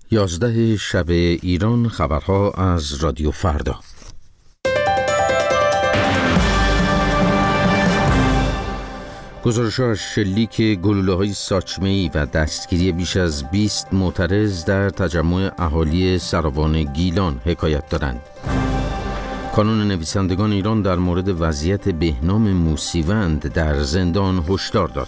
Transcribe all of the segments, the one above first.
11 شب ایران، خبرها از رادیو فردا. گزارش‌ها از شلیک گلوله‌های ساچمه‌ای و دستگیری بیش از 20 معترض در تجمع اهالی سراوان گیلان حکایت دارند. کانون نویسندگان ایران در مورد وضعیت بهنام موسیوند در زندان هشدار داد.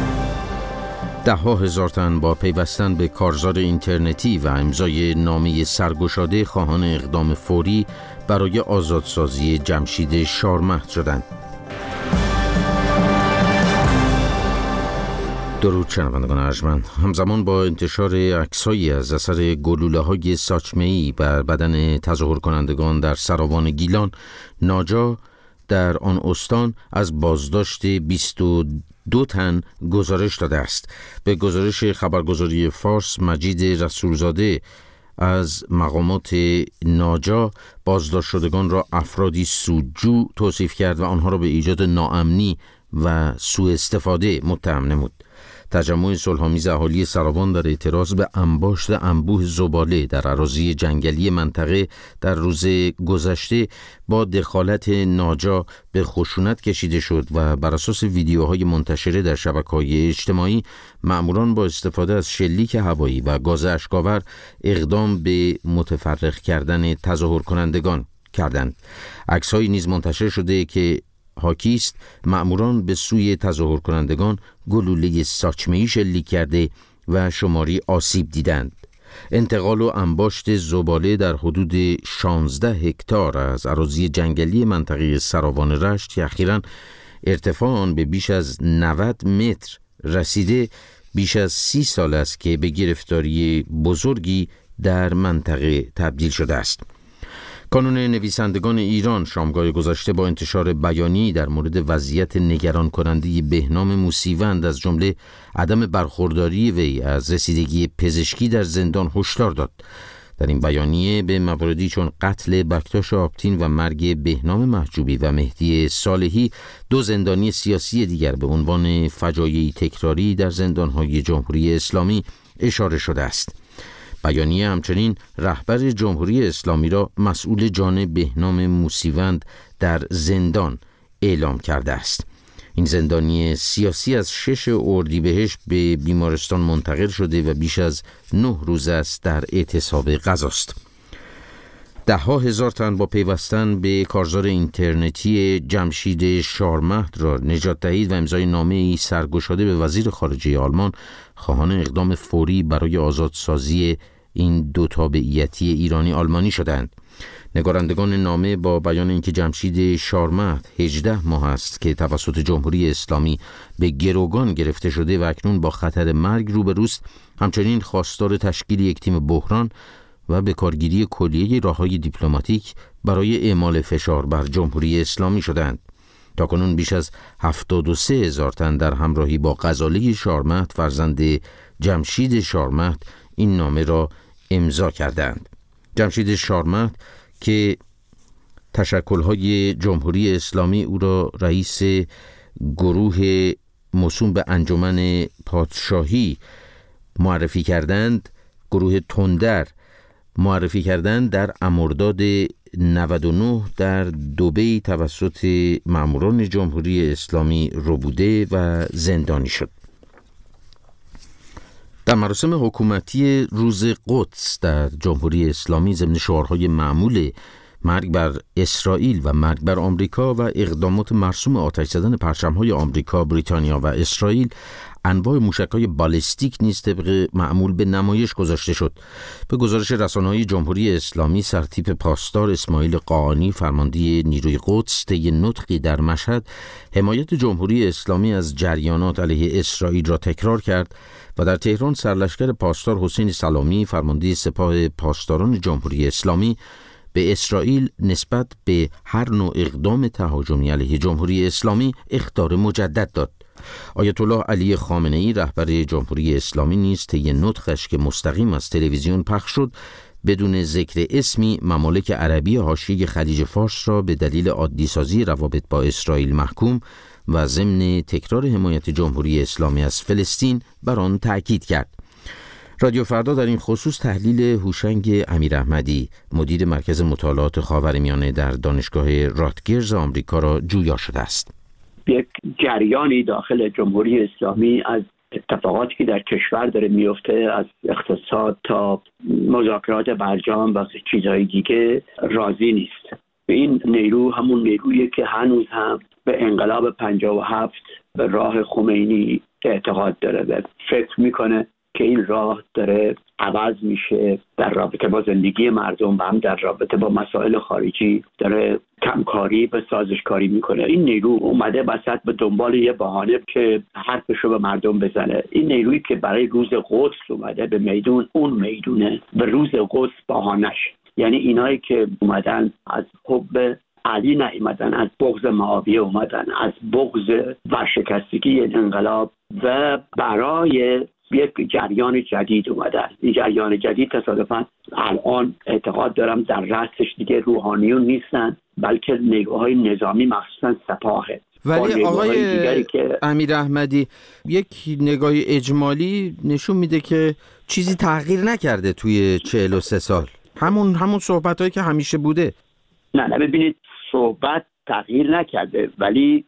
10,000 تن با پیوستن به کارزار اینترنتی و امضای نامه سرگشاده خواهان اقدام فوری برای آزادسازی جمشید شارمهد شدند. درود شنوندگان ارجمند. همزمان با انتشار عکس‌هایی از اثر گلوله‌های ساچمه‌ای بر بدن تظاهر کنندگان در سراوان گیلان، ناجا در آن استان از بازداشت 22 تن گزارش داده است. به گزارش خبرگزاری فارس، مجید رسولزاده از مقامات ناجا بازداشت شدگان را افرادی سودجو توصیف کرد و آنها را به ایجاد ناامنی و سوء استفاده متهم نمود. تجمع صلح‌آمیز اهالی سراوان در اعتراض به انباشت انبوه زباله در اراضی جنگلی منطقه در روز گذشته با دخالت ناجا به خشونت کشیده شد و بر اساس ویدیوهای منتشره در شبکه‌های اجتماعی، مأموران با استفاده از شلیک هوایی و گاز اشک‌آور اقدام به متفرق کردن تظاهر کنندگان کردند. عکس‌هایی نیز منتشر شده که حاکی است مأموران به سوی تظاهر کنندگان گلوله ساچمه‌ای شلیک کرده و شماری آسیب دیدند. انتقال و انباشت زباله در حدود 16 هکتار از اراضی جنگلی منطقه سراوان رشت که اخیراً ارتفاع آن به بیش از 90 متر رسیده، بیش از 30 سال است که به گرفتاری بزرگی در منطقه تبدیل شده است. کانون نویسندگان ایران شامگاه گذشته با انتشار بیانیه‌ای در مورد وضعیت نگران کننده بهنام موسیوند از جمله عدم برخورداری وی از رسیدگی پزشکی در زندان هشدار داد. در این بیانیه به مواردی چون قتل بکتاش آبتین و مرگ بهنام محجوبی و مهدی صالحی، 2 زندانی سیاسی دیگر، به عنوان فجایعی تکراری در زندان‌های جمهوری اسلامی اشاره شده است. بیانیه همچنین رهبر جمهوری اسلامی را مسئول جان بهنام موسیوند در زندان اعلام کرده است. این زندانی سیاسی از 6 اردیبهشت به بیمارستان منتقل شده و بیش از 9 روز است در اعتصاب غذاست. 10,000 تن با پیوستن به کارزار اینترنتی جمشید شارمهد را نجات دهید و امضای نامه‌ای سرگشاده به وزیر خارجه آلمان خواهان اقدام فوری برای آزادسازی این دو تابعیتی ایرانی آلمانی شدند. نگارندگان نامه با بیان اینکه جمشید شارمهد 18 ماه است که توسط جمهوری اسلامی به گروگان گرفته شده و اکنون با خطر مرگ روبروست، همچنین خواستار تشکیل یک تیم بحران و به کارگیری کلیه راه‌های دیپلماتیک برای اعمال فشار بر جمهوری اسلامی شدند. تاکنون بیش از 73,000 تن در همراهی با غزاله شارمهد فرزند جمشید شارمهد این نامه را امضا کردند. جمشید شارمهد که تشکل‌های جمهوری اسلامی او را رئیس گروه موسوم به انجمن پادشاهی معرفی کردند، گروه تندر معرفی کردند، در مرداد 99 در دبی توسط ماموران جمهوری اسلامی ربوده و زندانی شد. در مراسم حکومتی روز قدس در جمهوری اسلامی ضمن شعارهای معمول مرگ بر اسرائیل و مرگ بر آمریکا و اقدامات مرسوم آتش زدن پرچم‌های آمریکا، بریتانیا و اسرائیل، انواع موشک‌های بالستیک نیز طبق معمول به نمایش گذاشته شد. به گزارش رسانه‌های جمهوری اسلامی، سرتیپ پاسدار اسماعیل قاآنی، فرمانده نیروی قدس، طی نطقی در مشهد حمایت جمهوری اسلامی از جریانات علیه اسرائیل را تکرار کرد و در تهران سرلشکر پاسدار حسین سلامی، فرمانده سپاه پاسداران جمهوری اسلامی، به اسرائیل نسبت به هر نوع اقدام تهاجمی علیه جمهوری اسلامی اخطار مجدد داد. آیت الله علی خامنه‌ای، رهبر جمهوری اسلامی، نیز طی نطقش که مستقیم از تلویزیون پخش شد، بدون ذکر اسمی ممالک عربی حاشیه خلیج فارس را به دلیل عادی‌سازی روابط با اسرائیل محکوم و ضمن تکرار حمایت جمهوری اسلامی از فلسطین بر آن تأکید کرد. رادیو فردا در این خصوص تحلیل هوشنگ امیراحمدی، مدیر مرکز مطالعات خاورمیانه در دانشگاه راتگرز آمریکا را جویا شده است. یک جریانی داخل جمهوری اسلامی از اتفاقاتی که در کشور داره میفته، از اقتصاد تا مذاکرات برجام و چیزهای دیگه، راضی نیست. این نیرو همون نیرویی که هنوز هم به انقلاب 57 به راه خمینی اعتقاد داره و فکر میکنه که این راه داره عوض میشه، در رابطه با زندگی مردم و هم در رابطه با مسائل خارجی داره کمکاری به سازشکاری میکنه. این نیرو اومده وسط به دنبال یه بهانه که حرفشو به مردم بزنه. این نیرویی که برای روز قدس اومده به میدون، اون میدونه به روز قدس بهانش، یعنی اینایی که اومدن از حب علی نیومدن، از بغض معاویه اومدن، از بغض ورشکستگی انقلاب و برای یک جریان جدید اومدن. این جریان جدید تصادفاً الان اعتقاد دارم در رأسش دیگه روحانیون نیستن، بلکه نیروهای نظامی مخصوصاً سپاهه. ولی آقای امیراحمدی، یک نگاه اجمالی نشون میده که چیزی تغییر نکرده توی 43 سال. همون صحبتایی که همیشه بوده. نه ببینید، صحبت تغییر نکرده ولی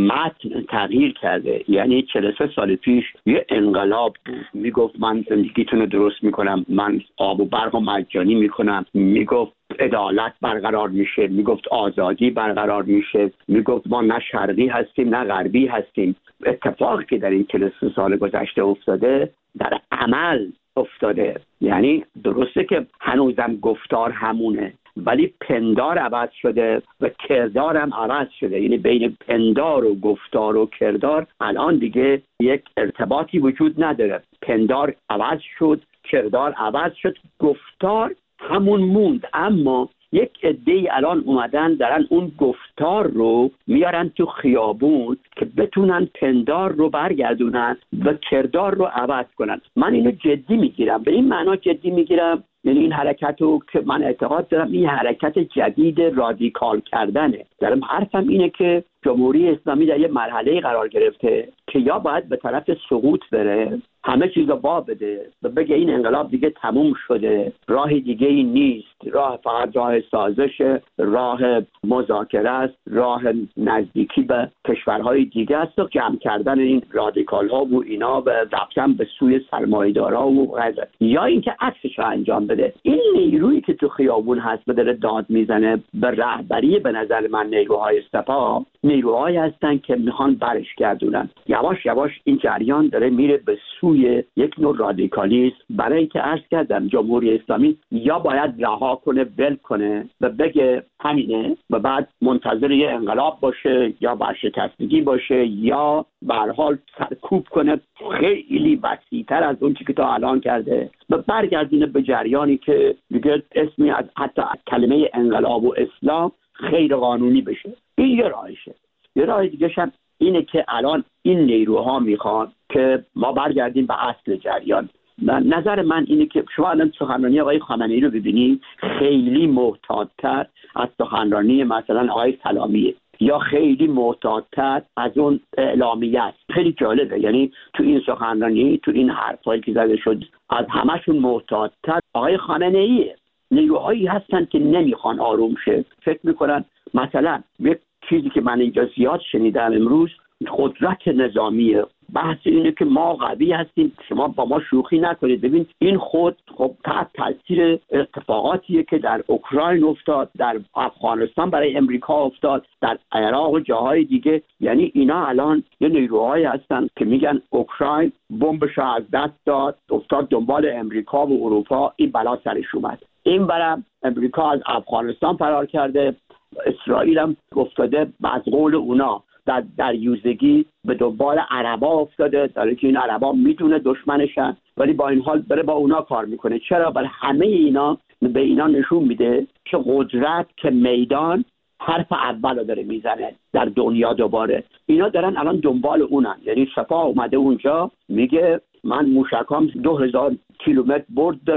متن تغییر کرده. یعنی 43 سال پیش یه انقلاب میگفت من زندگیتون رو درست میکنم، من آب و برق و مجانی میکنم، میگفت عدالت برقرار میشه، میگفت آزادی برقرار میشه، میگفت ما نه شرقی هستیم نه غربی هستیم. اتفاقی که در این 43 سال گذشته افتاده در عمل افتاده. یعنی درسته که هنوزم گفتار همونه ولی پندار عوض شده و کردار هم عوض شده. یعنی بین پندار و گفتار و کردار الان دیگه یک ارتباطی وجود نداره. پندار عوض شد، کردار عوض شد، گفتار همون موند. اما یک عده‌ای الان اومدن دارن اون گفتار رو میارن تو خیابون که بتونن پندار رو برگردونن و کردار رو عوض کنن. من اینو جدی میگیرم، به این معنا جدی میگیرم، یعنی این حرکت رو که من اعتقاد دارم این حرکت جدید رادیکال کردنه. دارم حرفم اینه که جمهوری اسلامی در یه مرحله قرار گرفته که یا باید به طرف سقوط بره، همه چیز رو با بده و بگه این انقلاب دیگه تموم شده، راه دیگه ای نیست، راه فقط راه سازش، راه مذاکره است، راه نزدیکی به کشورهای دیگه است و جمع کردن این رادیکال ها و اینا و رفتن به سوی سرمایه‌دارا و غیره، یا اینکه عکسش رو انجام بده. این نیرویی که تو خیابون هست و داره داد میزنه به رهبری، به نظر من نیروهای سپاه نیروهایی هستن که میخوان برش گردونن. یواش یواش این جریان داره میره به سوی یک نوع رادیکالیسم، برای اینکه عرض کردم جمهوری اسلامی یا باید رها کنه، ول کنه و بگه همینه و بعد منتظر یه انقلاب باشه یا ورشکستگی باشه، یا به هر حال سرکوب کنه خیلی وسیع‌تر از اون چیزی که تا الان کرده و برگردونه به جریانی که دیگه اسمی از حتی کلمه انقلاب و اسلام غیر قانونی بشه. این یه راهشه. یه راه دیگه هم اینه که الان این نیروها میخوان که ما برگردیم به اصل جریان. نظر من اینه که شما الان سخنرانی آقای خامنه‌ای رو ببینید، خیلی محتاط‌تر از سخنرانی مثلا آقای سلامیه یا خیلی محتاط‌تر از اون اعلامیه است. خیلی جالبه، یعنی تو این سخنرانی، تو این حرفایی که زده شد، از همشون محتاط‌تر آقای خامنه‌ایه. نیروهایی هستن که نمیخوان آروم شه، فکر میکنن مثلا یک چیزی که من اینجا زیاد شنیدم امروز، قدرت نظامیه. بحث اینه که ما قوی هستیم، شما با ما شوخی نکنید. ببین این خب تحت تاثیر اتفاقاتیه که در اوکراین افتاد، در افغانستان برای امریکا افتاد، در عراق و جاهای دیگه. یعنی اینا الان یه نیروهایی هستن که میگن اوکراین بمبش از دست داد، افتاد دنبال امریکا و اروپا، این بلا سرش اومد. این برم امریکا از افغانستان فرار کرده، اسرائیل هم افتاده از قول اونا در یوزگی به دنبال عربا افتاده، داره که این عربا میدونه دشمنشن ولی با این حال بره با اونا کار میکنه. چرا؟ برای همه اینا به اینا نشون میده که قدرت که میدان حرف اول رو داره میزنه در دنیا. دوباره اینا دارن الان دنبال اونن. یعنی سپاه اومده اونجا میگه من موشکام 2000 کیلومتر برد داره،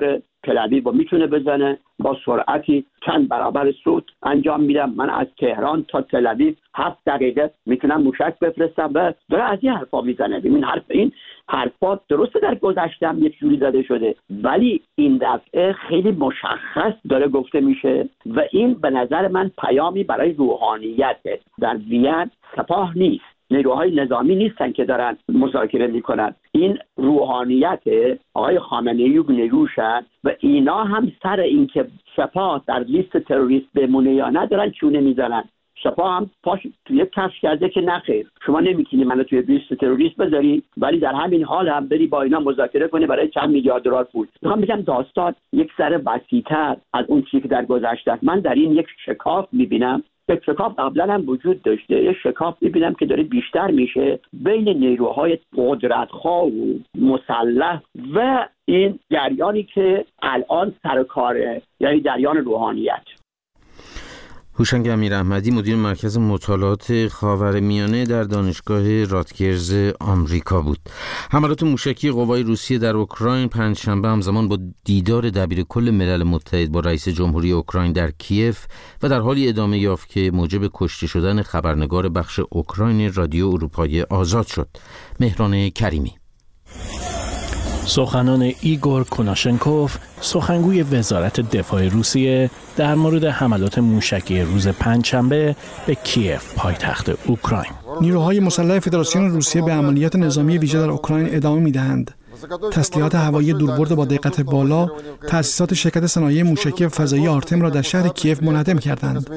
تل‌آویو رو میتونه بزنه، با سرعتی چند برابر صوت انجام میدم. من از تهران تا تل‌آویو 7 دقیقه میتونم موشک بفرستم و داره از این حرفا میزنه. این حرفا درسته در گذشته هم یک جوری زده شده، ولی این دفعه خیلی مشخص داره گفته میشه و این به نظر من پیامی برای روحانیته. در وین سپاه نیست، نیروهای نظامی نیستن که دارن مذاکره میکنن، این روحانیت آقای خامنه‌ای و نیروشن و اینا هم سر این که سپاه در لیست تروریست بمونه یا نه دارن چونه میزنن. سپاه هم پاش توی کفش کرده که نخیر، شما نمیتونی منو توی لیست تروریست بذاری ولی در همین حال هم بری با اینا مذاکره کنی برای چند میلیارد دلار پول. میخوام بگم داستان یک ذره وسیع‌تر از اون چیزی که در گذشته است. من در این یک شکاف میبینم، یک شکاف قبلا هم وجود داشته، یک شکاف میبینم که داره بیشتر میشه بین نیروهای قدرتخواه و مسلح و این جریانی که الان سر کاره، یعنی جریان روحانیت. هوشنگ امیراحمدی، مدیر مرکز مطالعات خاورمیانه در دانشگاه راتگرز آمریکا بود. حملات موشکی قوای روسیه در اوکراین پنجشنبه همزمان با دیدار دبیرکل ملل متحد با رئیس جمهوری اوکراین در کیف و در حالی ادامه یافت که موجب کشته شدن خبرنگار بخش اوکراین رادیو اروپای آزاد شد. مهران کریمی. سخنان ایگور کوناشنکوف، سخنگوی وزارت دفاع روسیه، در مورد حملات موشکی روز پنجشنبه به کیف، پایتخت اوکراین. نیروهای مسلح فدراسیون روسیه به عملیات نظامی ویژه در اوکراین ادامه می‌دهند. تسلیحات هوایی دوربرد با دقت بالا تأسیسات شرکت صنایع موشکی فضایی آرتم را در شهر کیف منهدم کردند.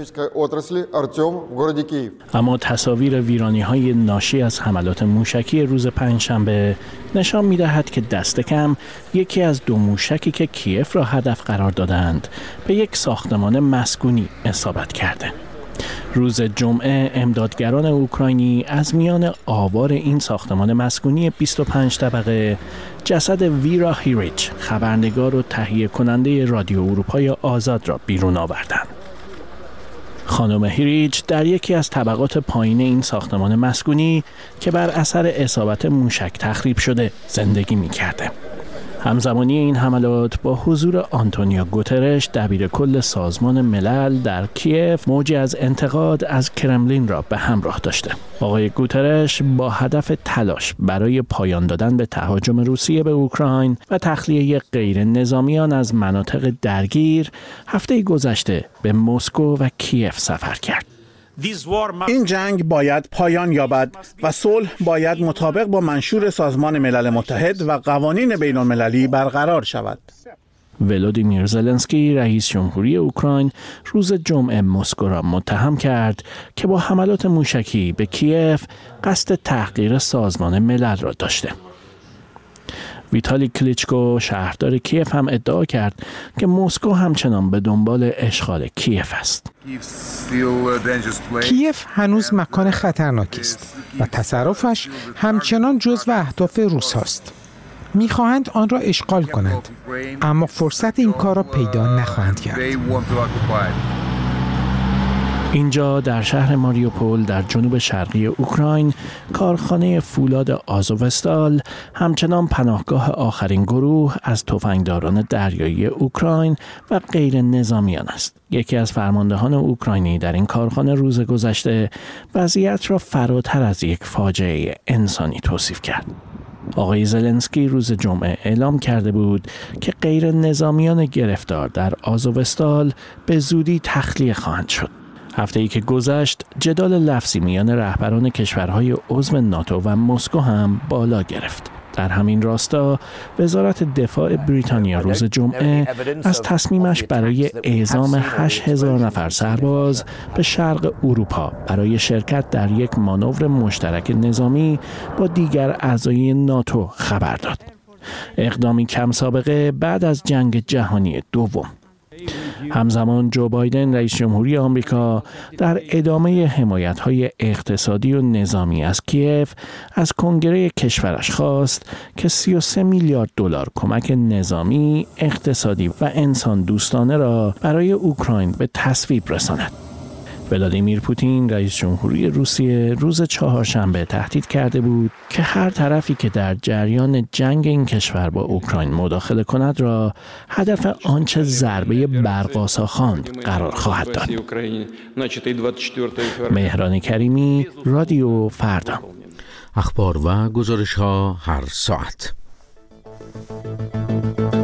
اما تصاویر ویرانی‌های ناشی از حملات موشکی روز پنجشنبه نشان می‌دهد که دست کم یکی از 2 موشکی که کیف را هدف قرار دادند به یک ساختمان مسکونی اصابت کرده. روز جمعه امدادگران اوکراینی از میان آوار این ساختمان مسکونی 25 طبقه جسد ویرا هیریچ، خبرنگار و تهیه کننده رادیو اروپای آزاد را بیرون آوردند. خانم هیریچ در یکی از طبقات پایین این ساختمان مسکونی که بر اثر اصابت موشک تخریب شده زندگی می‌کرده. همزمانی این حملات با حضور آنتونیو گوترش، دبیرکل سازمان ملل در کیف، موجی از انتقاد از کرملین را به همراه داشته. آقای گوترش با هدف تلاش برای پایان دادن به تهاجم روسیه به اوکراین و تخلیه غیر نظامیان از مناطق درگیر، هفته گذشته به مسکو و کیف سفر کرد. این جنگ باید پایان یابد و صلح باید مطابق با منشور سازمان ملل متحد و قوانین بین المللی برقرار شود. ولودیمیر زلنسکی، رئیس جمهوری اوکراین، روز جمعه مسکو را متهم کرد که با حملات موشکی به کیف قصد تحقیر سازمان ملل را داشته. ویتالی کلیچکو، شهردار کیف، هم ادعا کرد که مسکو همچنان به دنبال اشغال کیف است. کیف هنوز مکان خطرناکی است و تصرفش همچنان جزو اهداف روس است. می‌خواهند آن را اشغال کنند، اما فرصت این کار را پیدا نخواهند کرد. اینجا در شهر ماریوپول در جنوب شرقی اوکراین، کارخانه فولاد آزوفستال همچنان پناهگاه آخرین گروه از تفنگداران دریایی اوکراین و غیر نظامیان است. یکی از فرماندهان اوکراینی در این کارخانه روز گذشته وضعیت را فراتر از یک فاجعه انسانی توصیف کرد. آقای زلنسکی روز جمعه اعلام کرده بود که غیر نظامیان گرفتار در آزوفستال به زودی تخلیه خواهند شد. هفته‌ای که گذشت، جدال لفظی میان رهبران کشورهای عضو ناتو و مسکو هم بالا گرفت. در همین راستا، وزارت دفاع بریتانیا روز جمعه از تصمیمش برای اعزام 8,000 نفر سرباز به شرق اروپا برای شرکت در یک مانور مشترک نظامی با دیگر اعضای ناتو خبر داد. اقدامی کم سابقه بعد از جنگ جهانی دوم. همزمان جو بایدن، رئیس جمهوری آمریکا، در ادامه حمایت‌های اقتصادی و نظامی از کیف از کنگره کشورش خواست که 33 میلیارد دلار کمک نظامی، اقتصادی و انسان دوستانه را برای اوکراین به تصویب رساند. ولادیمیر پوتین رئیس جمهوری روسیه روز چهارشنبه تهدید کرده بود که هر طرفی که در جریان جنگ این کشور با اوکراین مداخله کند را هدف آنچه ضربه برق‌آسا خواند قرار خواهد داد. مهران کریمی، رادیو فردا. اخبار و گزارش‌ها هر ساعت.